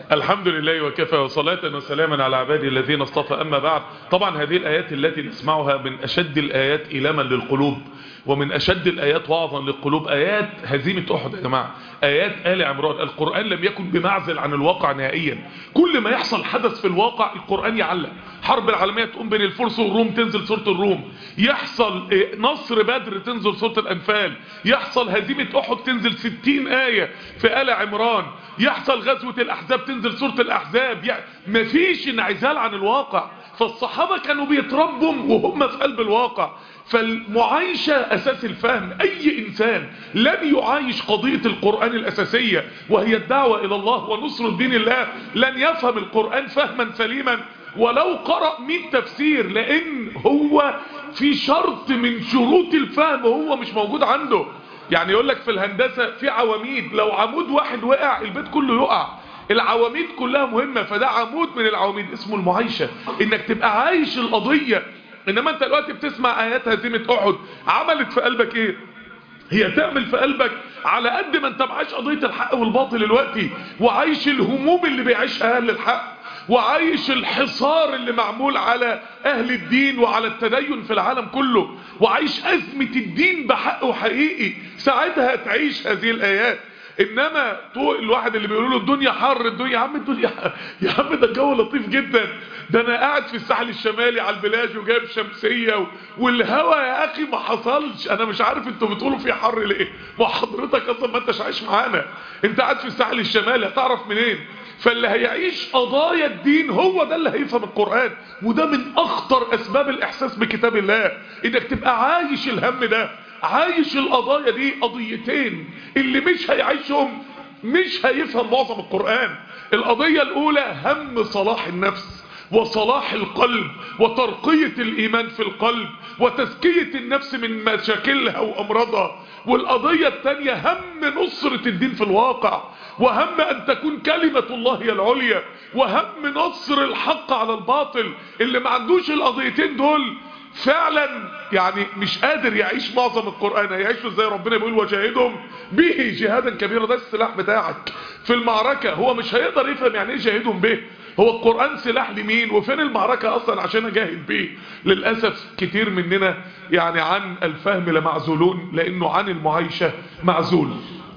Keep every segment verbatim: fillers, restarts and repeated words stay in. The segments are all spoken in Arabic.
الحمد لله وكفى وصلاة وسلاما على عبادي الذين اصطفى. أما بعد، طبعا هذه الآيات التي نسمعها من أشد الآيات إيلاما للقلوب ومن أشد الآيات وعظا للقلوب آيات هزيمة أحد يا جماعة، آيات آل عمران. القرآن لم يكن بمعزل عن الواقع نهائيا، كل ما يحصل حدث في الواقع القرآن يعلق. حرب العالمية تقوم بين الفرس والروم تنزل سورة الروم، يحصل نصر بدر تنزل سورة الأنفال، يحصل هزيمة أحد تنزل ستين آية في آل عمران، يحصل غزوة الأحزاب تنزل سورة الأحزاب. يعني مفيش انعزال عن الواقع، فالصحابة كانوا بيتربوا وهم في قلب الواقع. فالمعايشة أساس الفهم. أي إنسان لن يعايش قضية القرآن الأساسية وهي الدعوة إلى الله ونصر دين الله لن يفهم القرآن فهما سليما ولو قرأ مئة تفسير، لأن هو في شرط من شروط الفهم وهو مش موجود عنده. يعني يقول لك في الهندسة في عواميد، لو عمود واحد وقع البيت كله يقع. العواميد كلها مهمة، فده عمود من العواميد اسمه المعايشة، انك تبقى عايش القضية. انما انت دلوقتي بتسمع ايات هزيمة احد عملت في قلبك ايه؟ هي تعمل في قلبك على قد ما انت معايش قضية الحق والباطل دلوقتي، وعايش الهموم اللي بيعيشها اهل الحق، وعايش الحصار اللي معمول على اهل الدين وعلى التدين في العالم كله، وعايش ازمة الدين بحق وحقيقي، ساعتها تعيش هذه الايات. انما طوق الواحد اللي بيقولوا له الدنيا حر، الدنيا يا عم الدنيا يا عم ده الجو لطيف جدا، ده انا قاعد في الساحل الشمالي على البلاج وجايب شمسيه و... والهوا يا اخي ما حصلش. انا مش عارف انتوا بتقولوا في حر ليه، ما حضرتك اصلا ما انتش عايش معانا، انت قاعد في الساحل الشمالي هتعرف منين؟ فاللي هيعيش قضايا الدين هو ده اللي هيفهم القرآن. وده من اخطر اسباب الاحساس بكتاب الله، انك تبقى عايش الهم ده، عايش القضايا دي. قضيتين اللي مش هيعيشهم مش هيفهم معظم القرآن. القضية الاولى هم صلاح النفس وصلاح القلب وترقية الايمان في القلب وتزكية النفس من مشاكلها وامراضها. والقضية الثانية هم نصرة الدين في الواقع، وهم ان تكون كلمة الله هي العليا، وهم نصر الحق على الباطل. اللي ما عندوش القضيتين دول فعلا يعني مش قادر يعيش معظم القرآن. هيعيشوا ازاي؟ ربنا بيقول وجاهدهم به جهادا كبيرا، ده السلاح بتاعك في المعركة. هو مش هيقدر يفهم يعني ايه جاهدهم به. هو القرآن سلاح لمين؟ وفين المعركة اصلا عشان اجاهد به؟ للأسف كتير مننا يعني عن الفهم لمعزولون، لانه عن المعايشة معزول.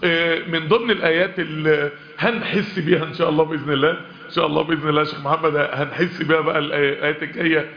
من ضمن الايات اللي هنحس بيها ان شاء الله باذن الله ان شاء الله باذن الله يا شيخ محمد، هنحس بيها بقى الايات الجايه.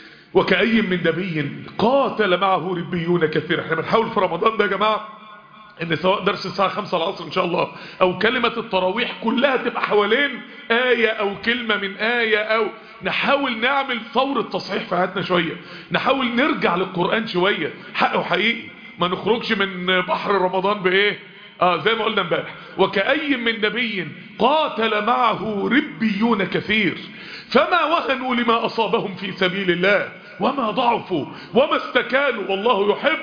وكأي من نبي قاتل معه ربيون كثير. احنا بنحاول في رمضان ده يا جماعه ان سواء درس الساعه خمسة العصر ان شاء الله او كلمه التراويح كلها تبقى حوالين ايه او كلمه من ايه، او نحاول نعمل ثوره تصحيح في حياتنا شويه، نحاول نرجع للقران شويه حق وحقيقي، ما نخرجش من بحر رمضان بايه اه زي ما قلنا امبارح. وكأي من نبي قاتل معه ربيون كثير فما وهنوا لما اصابهم في سبيل الله وما ضعفوا وما استكانوا والله يحب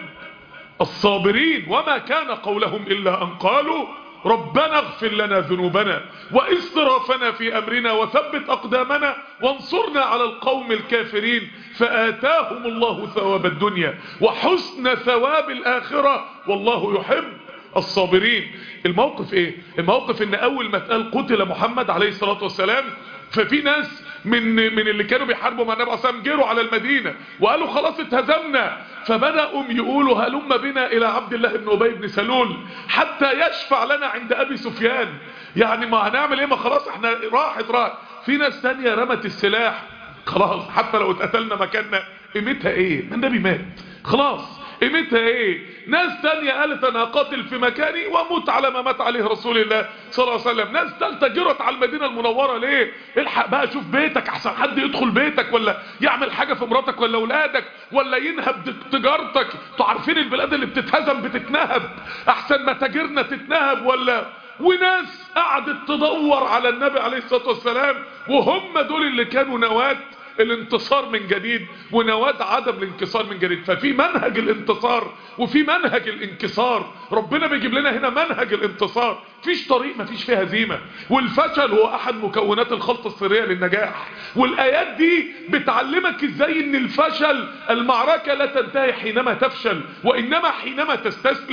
الصابرين. وما كان قولهم الا ان قالوا ربنا اغفر لنا ذنوبنا واسرافنا في امرنا وثبت اقدامنا وانصرنا على القوم الكافرين فآتاهم الله ثواب الدنيا وحسن ثواب الاخره والله يحب الصابرين. الموقف ايه؟ الموقف ان اول ما اتقال قتل محمد عليه الصلاة والسلام، ففي ناس من من اللي كانوا بيحاربوا مع النبي عليه الصلاة والسلام جروا على المدينة وقالوا خلاص اتهزمنا، فبدأوا يقولوا هلم بنا الى عبد الله بن ابي بن سلول حتى يشفع لنا عند ابي سفيان. يعني ما هنعمل ايه؟ ما خلاص احنا راحت راحت. في ناس تانية رمت السلاح، خلاص حتى لو اتقتلنا مكاننا قيمتها ايه؟ ما النبي مات خلاص قيمتها ايه؟ ناس تانية قالت انا هقاتل في مكاني واموت على ما مات عليه رسول الله صلى الله عليه وسلم. ناس تالتة جرت على المدينة المنورة ليه؟ الحق بقى شوف بيتك احسن حد يدخل بيتك ولا يعمل حاجة في مراتك ولا اولادك ولا ينهب تجارتك. انتوا عارفين البلاد اللي بتتهزم بتتنهب، احسن ما تاجرنا تتنهب ولا. وناس قعدت تدور على النبي عليه الصلاة والسلام وهم دول اللي كانوا نواة الانتصار من جديد ونواد عدم الانكسار من جديد. ففي منهج الانتصار وفي منهج الانكسار. ربنا بيجيب لنا هنا منهج الانتصار، فيش طريق ما فيش فيها هزيمة، والفشل هو احد مكونات الخلطة السرية للنجاح. والايات دي بتعلمك ازاي ان الفشل المعركة لا تنتهي حينما تفشل وانما حينما تستسلم.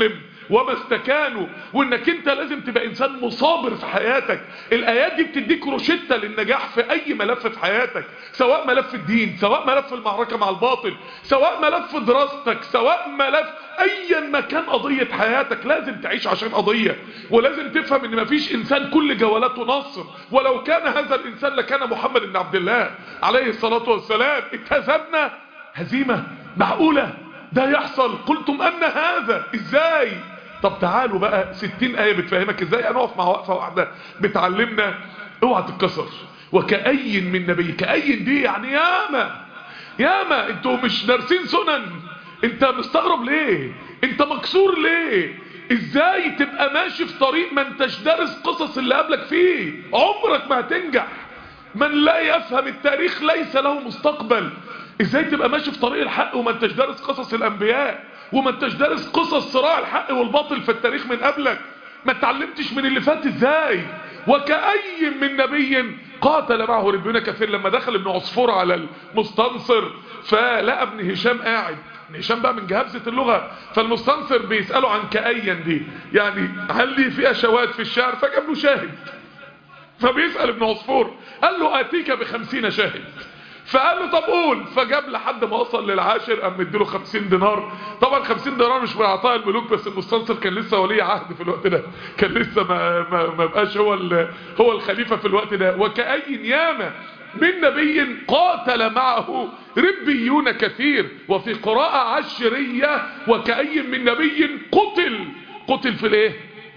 وما استكانوا، وانك انت لازم تبقى انسان مصابر في حياتك. الايات دي بتديك روشتة للنجاح في اي ملف في حياتك، سواء ملف الدين، سواء ملف المعركة مع الباطل، سواء ملف دراستك، سواء ملف ايا ما كان قضية حياتك. لازم تعيش عشان قضية، ولازم تفهم ان مفيش انسان كل جولاته نصر، ولو كان هذا الانسان لكان محمد بن عبد الله عليه الصلاة والسلام. اتهزمنا هزيمة معقولة ده يحصل؟ قلتم ان هذا ازاي؟ طب تعالوا بقى ستين آية بتفهمك ازاي. هنقف مع وقفة واحدة بتعلمنا اوعى تتكسر. وكأي من نبي، كأي دي يعني ياما ياما. انتوا مش دارسين سنن؟ انت مستغرب ليه؟ انت مكسور ليه؟ ازاي تبقى ماشي في طريق ما انتش دارس قصص اللي قبلك فيه؟ عمرك ما هتنجح. من لا يفهم التاريخ ليس له مستقبل. ازاي تبقى ماشي في طريق الحق وما انتش دارس قصص الانبياء، وما انتش دارس قصص صراع الحق والباطل في التاريخ من قبلك؟ ما اتعلمتش من اللي فات ازاي؟ وكأي من نبي قاتل معه ربنا كثير. لما دخل ابن عصفور على المستنصر فلقى ابن هشام قاعد، ابن هشام بقى من جهابزة اللغة، فالمستنصر بيسأله عن كأيا دي يعني هل لي فيها شواهد في الشعر؟ فجاب له شاهد. فبيسأل ابن عصفور قال له آتيك بخمسين شاهد. فقال له طب قول. فجاب لحد ما وصل للعاشر قام مديله خمسين دينار. طبعا خمسين دينار مش من عطاء الملوك، بس المستنصر كان لسه ولي عهد في الوقت ده، كان لسه ما ما, ما بقاش هو هو الخليفة في الوقت ده. وكأي ياما من نبي قاتل معه ربيون كثير، وفي قراءة عشرية وكأي من نبي قتل. قتل في الايه؟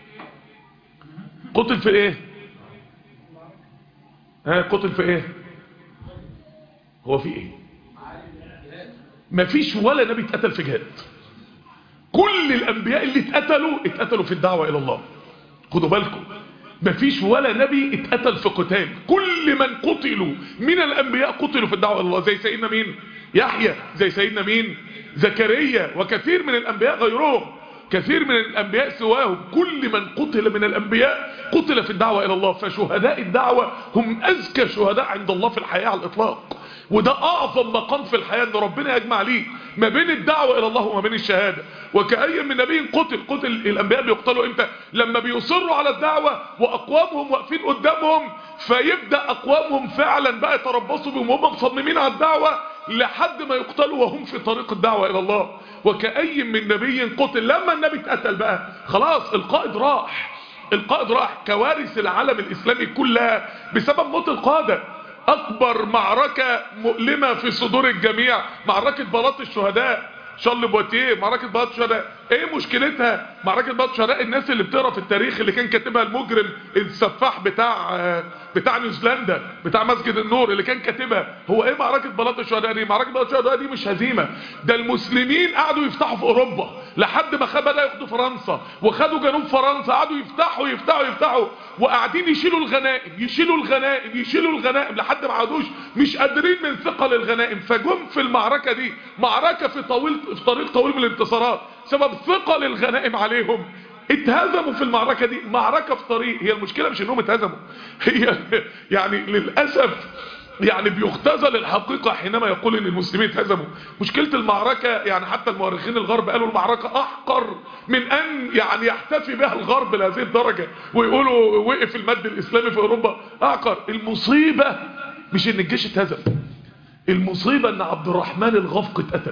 قتل في الايه؟ ها قتل في ايه؟ هو في ايه؟ مفيش ولا نبي اتقتل في جهاد. كل الانبياء اللي اتقتلوا اتقتلوا في الدعوة الى الله. خدوا بالكم، مفيش ولا نبي اتقتل في قتال. كل من قتلوا من الانبياء قتلوا في الدعوة الى الله. زي سيدنا مين؟ يحيى. زي سيدنا مين؟ زكريا. وكثير من الانبياء غيرهم، كثير من الانبياء سواهم. كل من قتل من الانبياء قتل في الدعوة الى الله. فشهداء الدعوة هم اذكى شهداء عند الله في الحياة على الاطلاق. وده اعظم مقام في الحياة ان ربنا يجمع ليه ما بين الدعوة الى الله وما بين الشهادة. وكأي من نبي قتل. قتل الانبياء بيقتلوا امتى؟ لما بيصروا على الدعوة واقوامهم واقفين قدامهم، فيبدأ اقوامهم فعلا بقى يتربصوا بهم وهم مصممين على الدعوة لحد ما يقتلوا وهم في طريق الدعوة الى الله. وكأي من نبي قتل. لما النبي اتقتل بقى خلاص القائد راح. القائد راح. كوارث العالم الاسلامي كلها بسبب موت القادة. اكبر معركة مؤلمة في صدور الجميع معركة بلاط الشهداء، شارل بواتيه. معركة بلاط الشهداء ايه مشكلتها؟ معركة بلاط الشهداء الناس اللي بتقرا في التاريخ اللي كان كاتبها المجرم السفاح بتاع بتاع نيوزيلندا بتاع مسجد النور اللي كان كاتبها، هو ايه معركة بلاط الشهداء دي؟ معركة بلاط الشهداء دي مش هزيمة، ده المسلمين قعدوا يفتحوا في اوروبا لحد ما بدأوا ياخدوا فرنسا وخدوا جنوب فرنسا. قعدوا يفتحوا يفتحوا يفتحوا وقاعدين يشيلوا الغنائم يشيلوا الغنائم يشيلوا الغنائم لحد ما عادوش مش قادرين من ثقل الغنائم. فجم في المعركة دي، معركة في طويل في طريق طويل من الانتصارات، سبب ثقل الغنائم عليهم اتهزموا في المعركة دي. معركة في طريق. هي المشكلة مش انهم اتهزموا، هي يعني للأسف يعني بيختزل الحقيقة حينما يقول ان المسلمين اتهزموا. مشكلة المعركة يعني حتى المؤرخين الغرب قالوا المعركة احقر من ان يعني يحتفي بها الغرب لهذه الدرجة ويقولوا وقف المد الاسلامي في اوروبا. احقر. المصيبة مش ان الجيش اتهزم، المصيبة ان عبد الرحمن الغفق اتقتل.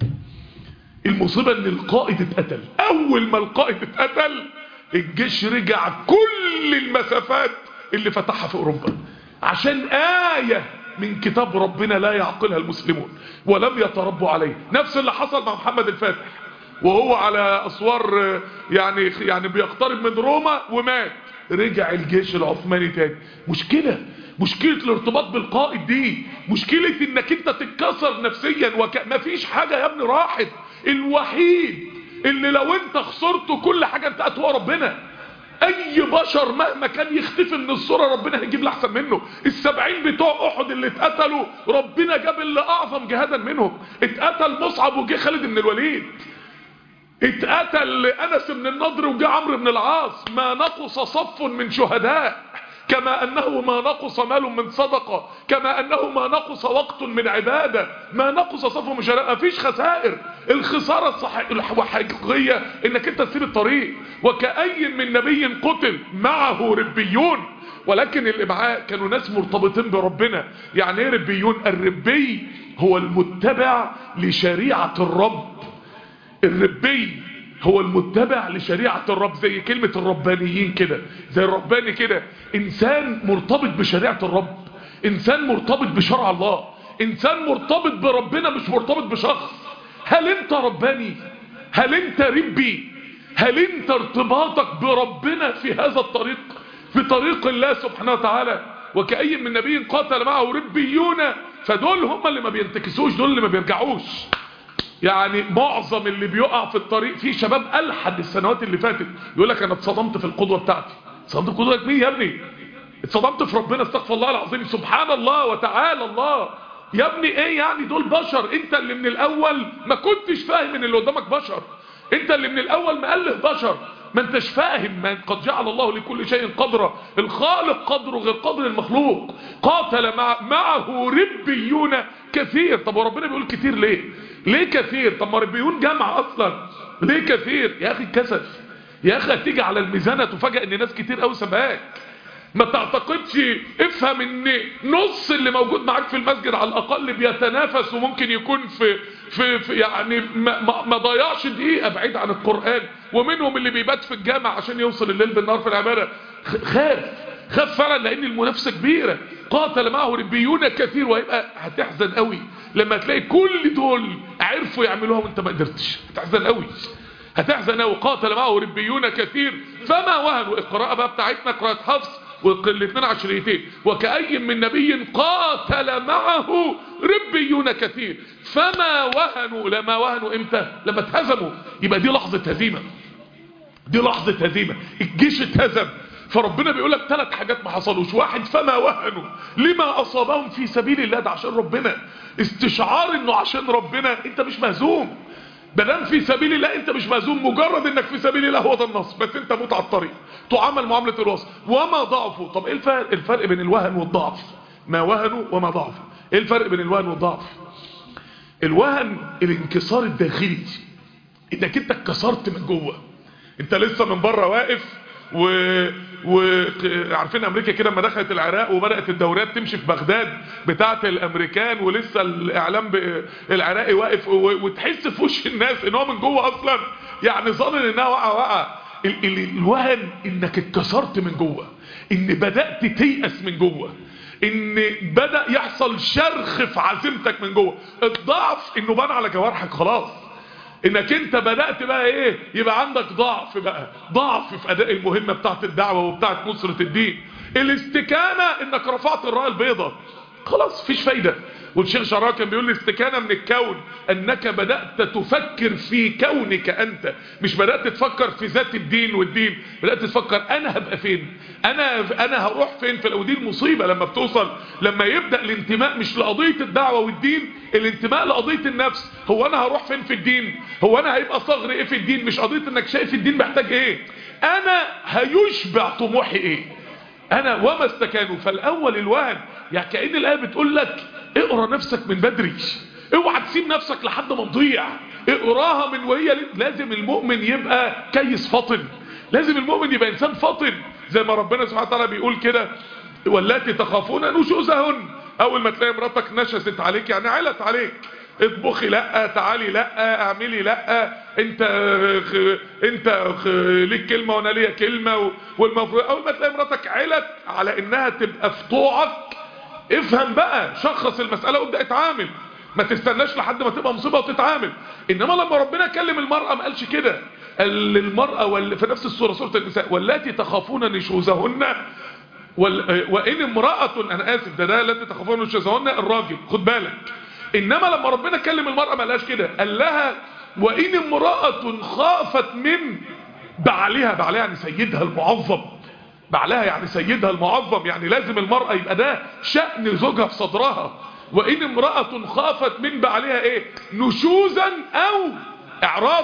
المصيبة ان القائد اتقتل. اول ما القائد اتقتل الجيش رجع كل المسافات اللي فتحها في اوروبا عشان آية من كتاب ربنا لا يعقلها المسلمون ولم يتربوا عليه. نفس اللي حصل مع محمد الفاتح وهو على اسوار يعني يعني بيقترب من روما ومات. رجع الجيش العثماني تاني. مشكلة مشكلة الارتباط بالقائد دي، مشكلة انك انت تتكسر نفسيا. وك... مفيش حاجة يا ابني راحت. الوحيد اللي لو انت خسرته كل حاجة انت هتوقع ربنا. اي بشر مهما كان يختفي من الصورة ربنا هيجيب لأحسن منه. السبعين بتوع احد اللي اتقتلوا ربنا جاب اللي اعظم جهادا منهم. اتقتل مصعب وجه خالد بن الوليد، اتقتل انس بن النضر وجه عمرو بن العاص. ما نقص صف من شهداء كما أنه ما نقص مال من صدقة، كما أنه ما نقص وقت من عبادة، ما نقص صفو من شرائع. مفيش خسائر. الخسارة الحقيقية انك انت تسيب الطريق. وكأي من نبي قتل معه ربيون، ولكن اللي معاه كانوا ناس مرتبطين بربنا. يعني ايه ربيون؟ الربي هو المتبع لشريعة الرب. الربي هو المتبع لشريعة الرب، زي كلمة الربانيين كده، زي الرباني كده، انسان مرتبط بشريعة الرب، انسان مرتبط بشرع الله، انسان مرتبط بربنا مش مرتبط بشخص. هل انت رباني؟ هل انت ربي؟ هل انت ارتباطك بربنا في هذا الطريق، في طريق الله سبحانه وتعالى؟ وكأي من نبي قاتل معه ربيون، فدول هم اللي ما بينتكسوش، دول اللي ما بيرجعوش. يعني معظم اللي بيقع في الطريق، في شباب ألحد السنوات اللي فاتت يقول لك انا اتصدمت في القدوة بتاعتي. اتصدمت في قدوة مين يا ابني؟ اتصدمت في ربنا، استغفر الله العظيم، سبحان الله وتعالى الله. يا ابني ايه يعني؟ دول بشر. انت اللي من الاول ما كنتش فاهم ان اللي قدامك بشر، انت اللي من الاول مأله بشر، ما انتش فاهم. من قد جعل الله لكل شيء قدرا، الخالق قدره غير قدر المخلوق. قاتل مع معه ربيون كثير. طب وربنا بيقول كثير ليه؟ ليه كثير؟ طب ما ربيون جمع اصلا، ليه كثير؟ يا اخي كسف يا اخي. هتيجي على الميزانة تفاجئ ان ناس كتير قوي سبقاك. ما تعتقدش، افهم ان نص اللي موجود معاك في المسجد على الاقل بيتنافس، وممكن يكون في في, في يعني ما, ما, ما ضيعش دقيقه بعيد عن القران، ومنهم اللي بيبات في الجامع عشان يوصل الليل بالنهار في العباده. خاف خاف فعلا، لان المنافسه كبيره. قاتل معه ربيون كثير. وهيبقى هتحزن قوي لما تلاقي كل دول عرفوا يعملوها وانت ما قدرتش. هتحزن قوي، هتحزن قوي. قاتل معه ربيون كثير فما وهنوا. القراءه بقى بتاعتنا قراءه حفص والاثنين عشريتين. وكأي من نبي قاتل معه ربيون كثير فما وهنوا. لما وهنوا امتى؟ لما اتهزموا. يبقى دي لحظة هزيمة، دي لحظة هزيمة. الجيش اتهزم. فربنا بيقول لك ثلاث حاجات ما حصلوش. واحد، فما وهنوا لما اصابهم في سبيل الله. ده عشان ربنا، استشعار انه عشان ربنا انت مش مهزوم. بدل في سبيل الله انت مش مهزوم، مجرد انك في سبيل الله هو ده النصر. بس انت موت على الطريق، تعامل معاملة الوصف. وما ضعفوا. طب ايه الفرق؟ الفرق بين الوهن والضعف. ما وهنوا وما ضعفوا. ايه الفرق بين الوهن والضعف؟ الوهن الانكسار الداخلي، انك انت اتكسرت من جوه. انت لسه من بره واقف و... وعارفين امريكا كده لما دخلت العراق وبدات الدوريات تمشي في بغداد بتاعه الامريكان، ولسه الاعلام ب... العراقي واقف و... وتحس في وش الناس ان هو من جوه اصلا يعني ظن انها وقعه وقعه. ال... ال... الوهن انك اتكسرت من جوه، ان بدات تيأس من جوه، ان بدأ يحصل شرخ في عزيمتك من جوه. الضعف انه بان على جوارحك خلاص، انك انت بدأت بقى ايه؟ يبقى عندك ضعف بقى، ضعف في اداء المهمة بتاعت الدعوة وبتاعت نصرة الدين. الاستكانة انك رفعت الراية البيضاء، خلاص فيش فايدة. والشيخ شعراء كان بيقول الاستكانة من الكون انك بدأت تفكر في كونك انت، مش بدأت تفكر في ذات الدين والدين، بدأت تفكر انا هبقى فين، انا انا هروح فين. في ودي المصيبة لما بتوصل، لما يبدأ الانتماء مش لقضية الدعوة والدين، الانتماء لقضية النفس. هو انا هروح فين في الدين؟ هو انا هيبقى صغر ايه في الدين؟ مش قضية انك شايف الدين محتاج ايه، انا هيشبع طموحي ايه. انا وما استكانوا. فالاول الوهن، يعني كأن الآية بتقول لك اقرأ نفسك من بدري، اوعى تسيب نفسك لحد ما تضيع، اقراها من وهي. لازم المؤمن يبقى كيس فطن، لازم المؤمن يبقى انسان فطن، زي ما ربنا سبحانه وتعالى بيقول كده واللاتي تخافون نشوزهن. اول ما تلاقي مراتك نشست عليك يعني علت عليك، اطبخي لا، تعالي لا، اعملي لا، انت خ... انت خ... ليك كلمه وانا ليا كلمه. والمفروض اول ما تلاقي مراتك علت على انها تبقى في طوعك، افهم بقى، شخص المساله وابدا اتعامل. ما تستناش لحد ما تبقى مصيبه وتتعامل. انما لما ربنا كلم المراه ما قالش كده، قال للمراه وال... في نفس السوره، سوره النساء، واللاتي تخافون نشوزهن وال... وان امراه، انا اسف، ده ده التي تخافون نشوزهن الراجل، خد بالك. انما لما ربنا كلم المرأة ما قالهاش كده، قال لها وان امرأة خافت من بعلها. بعلها يعني سيدها المعظم، بعلها يعني سيدها المعظم، يعني لازم المرأة يبقى ده شأن زوجها في صدرها. وان امرأة خافت من بعلها ايه؟ نشوزا او اعراضا.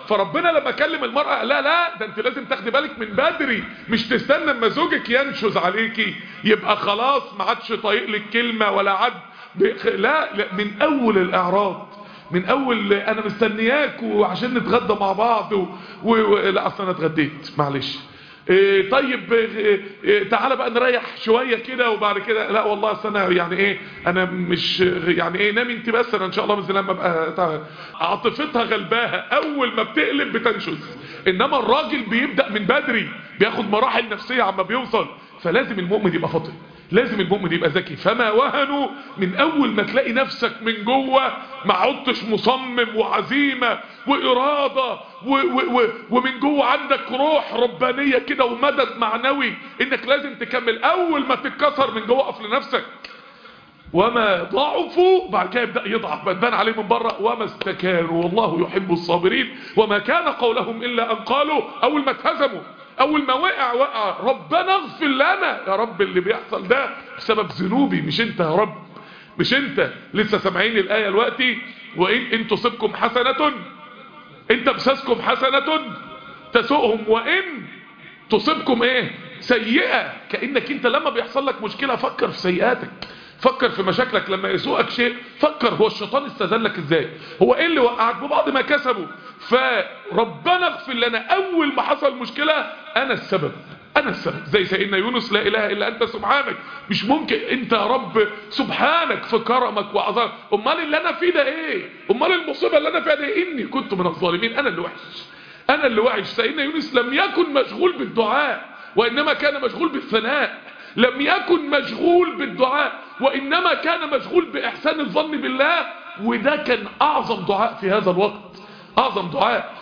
فربنا لما كلم المرأة لا لا ده انت لازم تاخدي بالك من بدري، مش تستنى اما زوجك ينشز عليكي يبقى خلاص ما عادش طايق لك كلمة ولا عد بخ... لا, لا من اول الاعراض، من اول انا مستنياك وعشان نتغدى مع بعض و... و... و... لا اصلا انا اتغديت معلش إيه طيب إيه تعالى بقى نريح شوية كده وبعد كده لا والله اصل انا يعني ايه انا مش يعني ايه نامي انت بس انا ان شاء الله باذن الله لما ابقى عاطفتها غلباها اول ما بتقلب بتنشز. انما الراجل بيبدأ من بدري بياخد مراحل نفسية عما بيوصل. فلازم المؤمن يبقى فطن، لازم المؤمن يبقى ذكي. فما وهنوا من اول ما تلاقي نفسك من جوه ما عدتش مصمم وعزيمة وإرادة و و و ومن جوه عندك روح ربانية كده ومدد معنوي انك لازم تكمل. اول ما تتكسر من جوه اقف لنفسك. وما ضعفوا بعد كده يبدأ يضعف بتبان عليه من بره. وما استكانوا والله يحب الصابرين. وما كان قولهم الا ان قالوا اول ما اتهزموا اول ما وقع وقع ربنا اغفر لنا. يا رب اللي بيحصل ده بسبب ذنوبي مش انت يا رب، مش انت. لسه سامعين الايه دلوقتي وان ان تصبكم حسنه انت امسسكم حسنه تسؤهم وان تصبكم ايه سيئه. كانك انت لما بيحصل لك مشكله فكر في سيئاتك، فكر في مشاكلك. لما يسوءك شيء فكر هو الشيطان استذلك ازاي، هو ايه اللي وقعك ببعض ما كسبوا. فربنا اغفر لنا. اول ما حصل مشكلة انا السبب انا السبب. زي سيدنا يونس لا اله الا انت سبحانك. مش ممكن انت يا رب سبحانك في كرمك وعظمك. امال اللي انا فيه ده ايه؟ امال المصيبة اللي انا فيها ده إيه؟ اني كنت من الظالمين. انا اللي وحش انا اللي وحش. سيدنا يونس لم يكن مشغول بالدعاء وانما كان مشغول بالثناء. لم يكن مشغول بالدعاء وإنما كان مشغول بإحسان الظن بالله. وده كان أعظم دعاء في هذا الوقت، أعظم دعاء.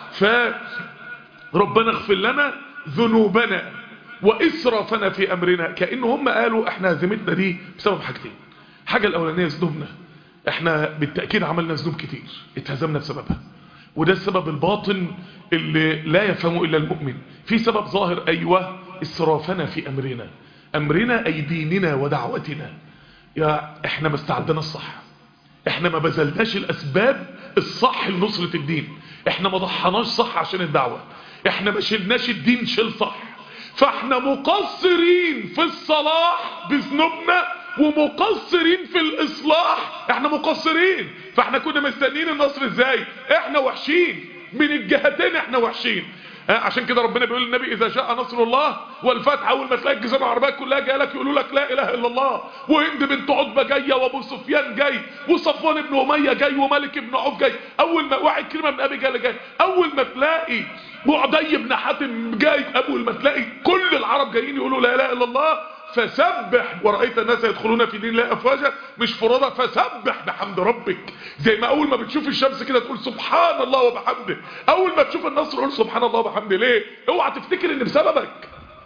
فربنا اغفر لنا ذنوبنا وإسرافنا في أمرنا. كأن هم قالوا احنا هزمتنا دي بسبب حاجتين. حاجة الأولانية ذنوبنا، احنا بالتأكيد عملنا ذنوب كتير اتهزمنا بسببها، وده السبب الباطن اللي لا يفهمه إلا المؤمن. في سبب ظاهر أيوة إسرافنا في أمرنا. أمرنا أي ديننا ودعوتنا. يا احنا ما استعدنا الصح، احنا ما بذلناش الاسباب الصح لنصرة الدين، احنا ما ضحناش صح عشان الدعوة، احنا ما شلناش الدين شيل صح. فاحنا مقصرين في الصلاح بذنوبنا ومقصرين في الاصلاح، احنا مقصرين. فاحنا كنا مستنيين النصر ازاي؟ احنا وحشين من الجهتين، احنا وحشين. عشان كده ربنا بيقول للنبي اذا جاء نصر الله والفتح، اول ما تلاقي الجزيره العربيه كلها جايه لك يقولوا لك لا اله الا الله، وهند بنت عتبه جايه وابو سفيان جاي وصفوان بن اميه جاي ومالك بن عوف جاي، اول ما واحد كلمه من ابي جهل جاي، اول ما تلاقي معدي بن حاتم جاي، اول ما تلاقي كل العرب جايين يقولوا لا اله الا الله. فسبح ورأيت الناس يدخلون في دين الله أفواجا، مش فرادى. فسبح بحمد ربك. زي ما أول ما بتشوف الشمس كده تقول سبحان الله وبحمده، أول ما تشوف النصر قول سبحان الله وبحمده. ليه؟ اوعى تفتكر ان بسببك،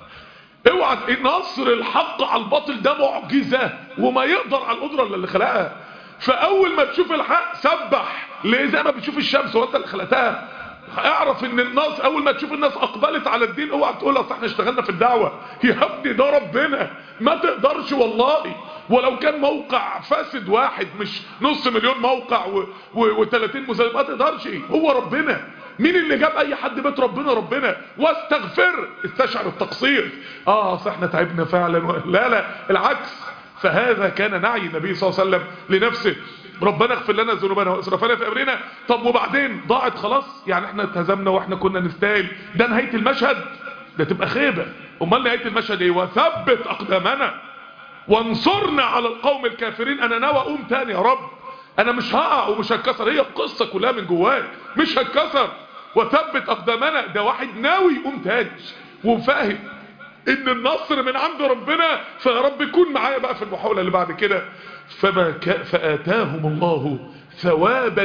اوعى. نصر الحق على الباطل ده معجزة وما يقدر على القدرة اللي خلقها. فأول ما تشوف الحق سبح. ليه؟ زي ما بتشوف الشمس وانت اللي خلقتها. اعرف ان الناس اول ما تشوف الناس اقبلت على الدين اوعى تقول اصل احنا اشتغلنا في الدعوه. يا ابني ده ربنا، ما تقدرش والله. ولو كان موقع فاسد واحد مش نص مليون موقع و30 مزايد ما تقدرش. هو ربنا. مين اللي جاب اي حد بيت ربنا؟ ربنا. واستغفر استشعر التقصير. اه اصل احنا تعبنا فعلا. لا لا العكس. فهذا كان نعي النبي صلى الله عليه وسلم لنفسه. ربنا اغفر لنا ذنوبنا واسرافنا في امرنا. طب وبعدين ضاعت خلاص، يعني احنا اتهزمنا واحنا كنا نستاهل، ده نهايه المشهد؟ ده تبقى خيبه. امال نهايه المشهد ايه؟ وثبت اقدامنا وانصرنا على القوم الكافرين. انا ناوي اقوم تاني يا رب، انا مش هقع ومش هتكسر. هي القصه كلها من جواك مش هتكسر. وثبت اقدامنا، ده واحد ناوي يقوم تاني وفاهم ان النصر من عند ربنا. فيا رب يكون معايا بقى في المحاولة اللي بعد كده. فما ك... فآتاهم الله ثواب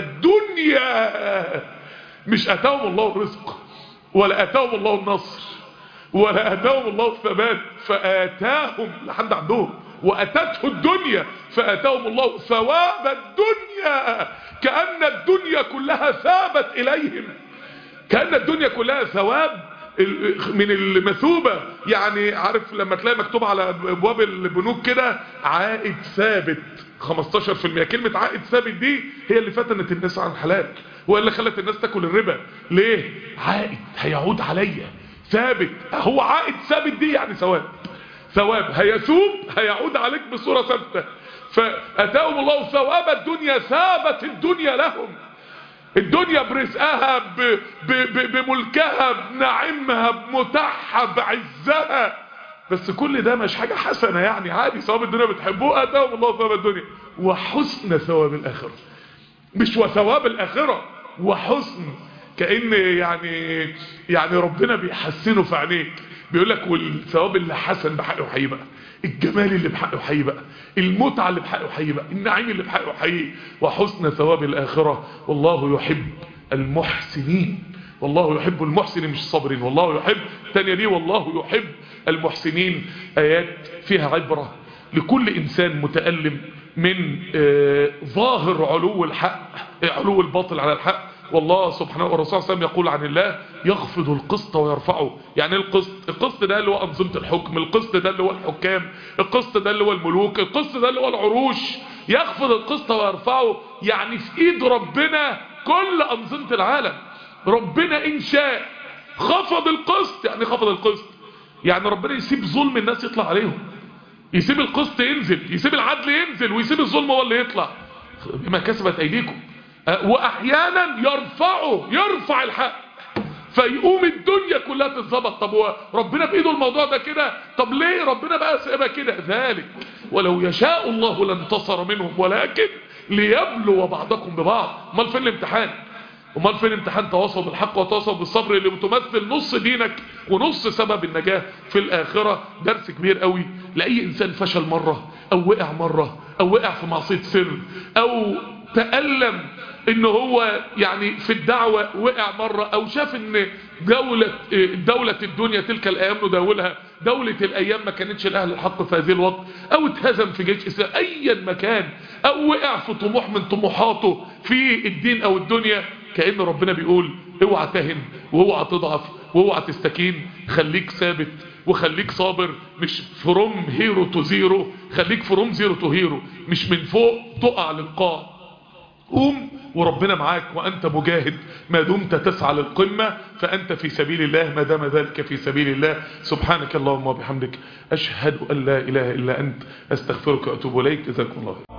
الدنيا. مش آتاهم الله الرزق ولا آتاهم الله النصر ولا آتاهم الله الثبات. فآتاهم لحد عندهم وأتته الدنيا. فآتاهم الله ثواب الدنيا. كأن الدنيا كلها ثابت إليهم، كأن الدنيا كلها ثواب من المثوبة، يعني عارف لما تلاقي مكتوب على ابواب البنوك كده عائد ثابت خمستاشر في المية، كلمة عائد ثابت دي هي اللي فتنت الناس عن الحلال، هو اللي خلت الناس تاكل الربا. ليه؟ عائد هيعود عليا ثابت، هو عائد ثابت دي يعني ثواب، ثواب هيثوب هيعود عليك بصورة ثابتة. فأتاهم الله ثواب الدنيا، ثابت الدنيا لهم، الدنيا برزقها ب... ب... ب... بملكها بنعمها بمتاحها بعزها، بس كل ده مش حاجة حسنة يعني، عادي ثواب الدنيا بتحبوه، أتاهم الله ثواب الدنيا وحسن ثواب الآخرة، مش وثواب الآخرة وحسن، كأن يعني يعني ربنا بيحسنه في عينيك، بيقول لك والثواب اللي حسن بحقه حقيقي بقى، الجمال اللي بحقه حقيقي بقى، المتعة اللي بحقه حقيقي بقى، النعيم اللي بحقه حقيقي، وحسن ثواب الآخرة. والله يحب المحسنين، والله يحب المحسنين مش الصابرين، والله يحب الثانية دي والله يحب المحسنين. آيات فيها عبرة لكل إنسان متألم من آه ظاهر علو الحق، علو الباطل على الحق. والله سبحانه والرسول صلى الله عليه وسلم يقول عن الله يخفض القسط ويرفعه. يعني القسط، القسط ده اللي هو أنظمة الحكم، القسط ده اللي هو الحكام، القسط ده اللي هو الملوك، القسط ده اللي هو العروش. يخفض القسط ويرفعه يعني في ايد ربنا كل أنظمة العالم. ربنا إن شاء خفض القسط، يعني خفض القسط يعني ربنا يسيب ظلم الناس يطلع عليهم، يسيب القسط ينزل، يسيب العدل ينزل، ويسيب الظلم هو اللي يطلع بما كسبت أيديكم. واحيانا يرفعه، يرفع الحق فيقوم الدنيا كلها تتظبط. طب هو ربنا بايده الموضوع ده كده؟ طب ليه ربنا بقى سيبها كده؟ ذلك ولو يشاء الله لانتصر منهم ولكن ليبلو بعضكم ببعض. امال فين الامتحان؟ امال فين امتحان تواصل بالحق وتواصل بالصبر اللي بتمثل نص دينك ونص سبب النجاة في الآخرة؟ درس كبير قوي لأي إنسان فشل مرة أو وقع مرة أو وقع في معصية سر أو تألم إنه هو يعني في الدعوة وقع مرة، أو شاف إن دولة دولة الدنيا تلك الأيام نداولها، دولة الأيام ما كانتش الأهل الحق في هذه الوقت، أو اتهزم في جيش إسلام أيا مكان، أو وقع في طموح من طموحاته في الدين أو الدنيا، كأن ربنا بيقول اوعى تهن واوعى تضعف واوعى تستكين، خليك ثابت وخليك صابر، مش فروم هيرو تو زيرو، خليك فروم زيرو تو هيرو، مش من فوق تقع للقاع. قوم وربنا معاك وأنت مجاهد ما دمت تسعى للقمة، فأنت في سبيل الله ما دام ذلك في سبيل الله. سبحانك اللهم وبحمدك أشهد أن لا إله إلا أنت أستغفرك وأتوب إليك. جزاكم الله.